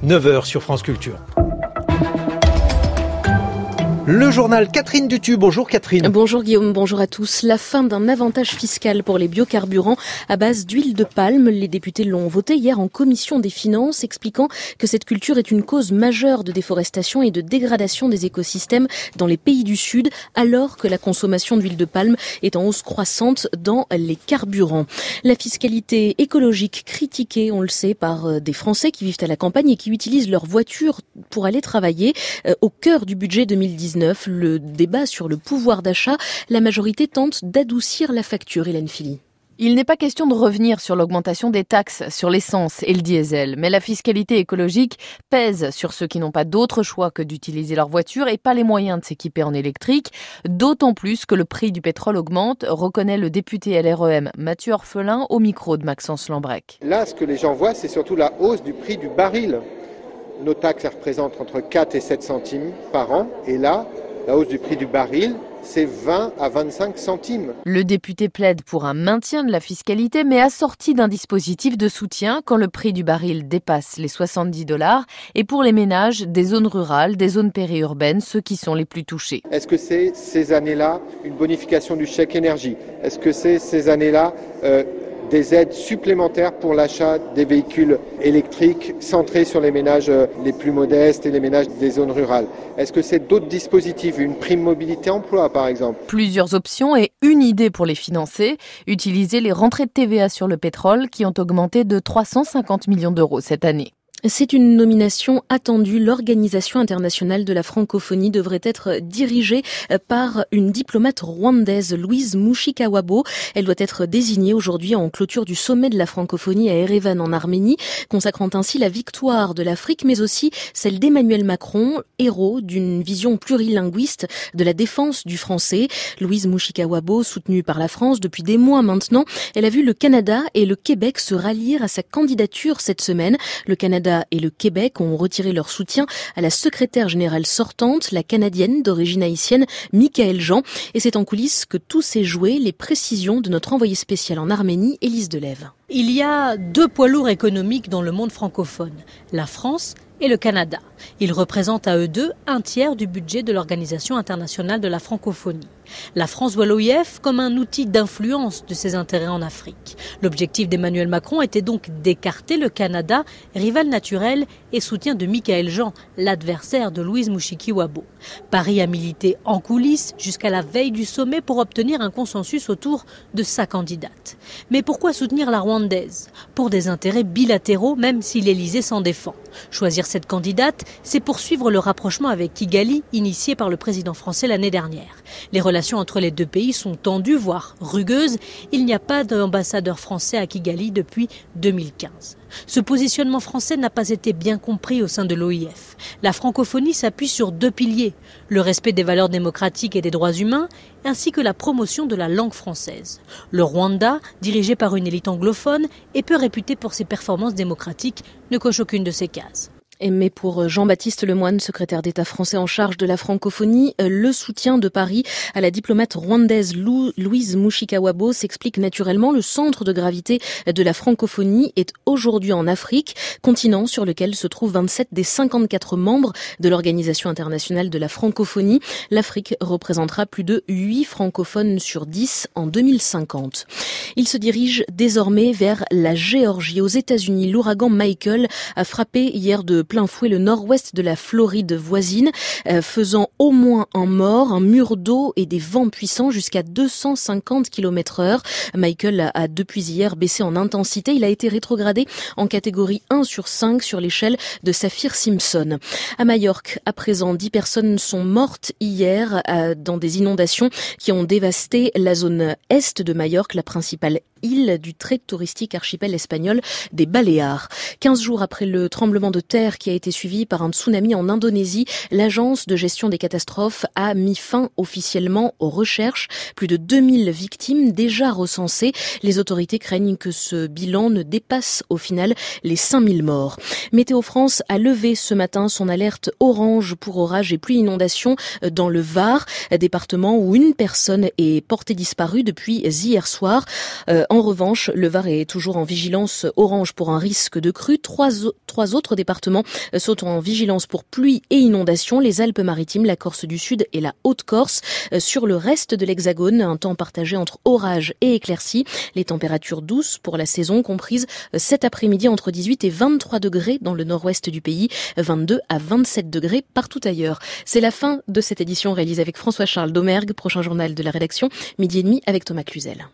9h sur France Culture. Le journal Catherine Dutu. Bonjour Catherine. Bonjour Guillaume, bonjour à tous. La fin d'un avantage fiscal pour les biocarburants à base d'huile de palme. Les députés l'ont voté hier en commission des finances, expliquant que cette culture est une cause majeure de déforestation et de dégradation des écosystèmes dans les pays du Sud, alors que la consommation d'huile de palme est en hausse croissante dans les carburants. La fiscalité écologique critiquée, on le sait, par des Français qui vivent à la campagne et qui utilisent leur voiture pour aller travailler. Au cœur du budget 2019, le débat sur le pouvoir d'achat, la majorité tente d'adoucir la facture. Hélène Philly. Il n'est pas question de revenir sur l'augmentation des taxes sur l'essence et le diesel, mais la fiscalité écologique pèse sur ceux qui n'ont pas d'autre choix que d'utiliser leur voiture et pas les moyens de s'équiper en électrique, d'autant plus que le prix du pétrole augmente, reconnaît le député LREM Mathieu Orphelin au micro de Maxence Lambrec. Là, ce que les gens voient, c'est surtout la hausse du prix du baril. Nos taxes représentent entre 4 et 7 centimes par an, et là, la hausse du prix du baril, c'est 20 à 25 centimes. Le député plaide pour un maintien de la fiscalité, mais assorti d'un dispositif de soutien quand le prix du baril dépasse les $70, et pour les ménages des zones rurales, des zones périurbaines, ceux qui sont les plus touchés. Est-ce que c'est ces années-là une bonification du chèque énergie ? Est-ce que c'est ces années-là des aides supplémentaires pour l'achat des véhicules électriques centrés sur les ménages les plus modestes et les ménages des zones rurales? Est-ce que c'est d'autres dispositifs, une prime mobilité emploi par exemple? Plusieurs options et une idée pour les financer, utiliser les rentrées de TVA sur le pétrole qui ont augmenté de 350 millions d'euros cette année. C'est une nomination attendue. L'Organisation internationale de la francophonie devrait être dirigée par une diplomate rwandaise, Louise Mushikawabo. Elle doit être désignée aujourd'hui en clôture du sommet de la francophonie à Erevan en Arménie, consacrant ainsi la victoire de l'Afrique, mais aussi celle d'Emmanuel Macron, héros d'une vision plurilinguiste de la défense du français. Louise Mushikawabo, soutenue par la France depuis des mois maintenant, elle a vu le Canada et le Québec se rallier à sa candidature cette semaine. Le Canada et le Québec ont retiré leur soutien à la secrétaire générale sortante, la Canadienne d'origine haïtienne, Michaëlle Jean. Et c'est en coulisses que tout s'est joué. Les précisions de notre envoyée spéciale en Arménie, Élise Delève. Il y a deux poids lourds économiques dans le monde francophone, la France et le Canada. Ils représentent à eux deux un tiers du budget de l'Organisation internationale de la francophonie. La France voit l'OIF comme un outil d'influence de ses intérêts en Afrique. L'objectif d'Emmanuel Macron était donc d'écarter le Canada, rival naturel et soutien de Michaëlle Jean, l'adversaire de Louise Mushikiwabo. Paris a milité en coulisses jusqu'à la veille du sommet pour obtenir un consensus autour de sa candidate. Mais pourquoi soutenir la Rwandaise ? Pour des intérêts bilatéraux, même si l'Élysée s'en défend. Choisir cette candidate, c'est poursuivre le rapprochement avec Kigali, initié par le président français l'année dernière. Les relations entre les deux pays sont tendues, voire rugueuses. Il n'y a pas d'ambassadeur français à Kigali depuis 2015. Ce positionnement français n'a pas été bien compris au sein de l'OIF. La francophonie s'appuie sur deux piliers, le respect des valeurs démocratiques et des droits humains, ainsi que la promotion de la langue française. Le Rwanda, dirigé par une élite anglophone et peu réputé pour ses performances démocratiques, ne coche aucune de ces cases. Mais pour Jean-Baptiste Lemoyne, secrétaire d'État français en charge de la francophonie, le soutien de Paris à la diplomate rwandaise Louise Mushikawabo s'explique naturellement. Le centre de gravité de la francophonie est aujourd'hui en Afrique, continent sur lequel se trouvent 27 des 54 membres de l'Organisation internationale de la francophonie. L'Afrique représentera plus de 8 francophones sur 10 en 2050. Il se dirige désormais vers la Géorgie. Aux États-Unis, l'ouragan Michael a frappé hier de plein fouet le nord-ouest de la Floride voisine, faisant au moins un mort, un mur d'eau et des vents puissants jusqu'à 250 km/h. Michael a depuis hier baissé en intensité. Il a été rétrogradé en catégorie 1 sur 5 sur l'échelle de Saffir-Simpson. À Majorque, à présent, 10 personnes sont mortes hier dans des inondations qui ont dévasté la zone est de Majorque, la principale île du très touristique archipel espagnol des Baléares. 15 jours après le tremblement de terre qui a été suivi par un tsunami en Indonésie, l'agence de gestion des catastrophes a mis fin officiellement aux recherches. Plus de 2000 victimes déjà recensées. Les autorités craignent que ce bilan ne dépasse au final les 5000 morts. Météo France a levé ce matin son alerte orange pour orages et pluies inondations dans le Var, département où une personne est portée disparue depuis hier soir. En revanche, le Var est toujours en vigilance orange pour un risque de crue. Trois autres départements sont en vigilance pour pluie et inondations, les Alpes-Maritimes, la Corse du Sud et la Haute-Corse. Sur le reste de l'Hexagone, un temps partagé entre orages et éclaircies. Les températures douces pour la saison comprises cet après-midi entre 18 et 23 degrés dans le nord-ouest du pays, 22 à 27 degrés partout ailleurs. C'est la fin de cette édition réalisée avec François-Charles Domergue. Prochain journal de la rédaction, 12h30 avec Thomas Cluzel.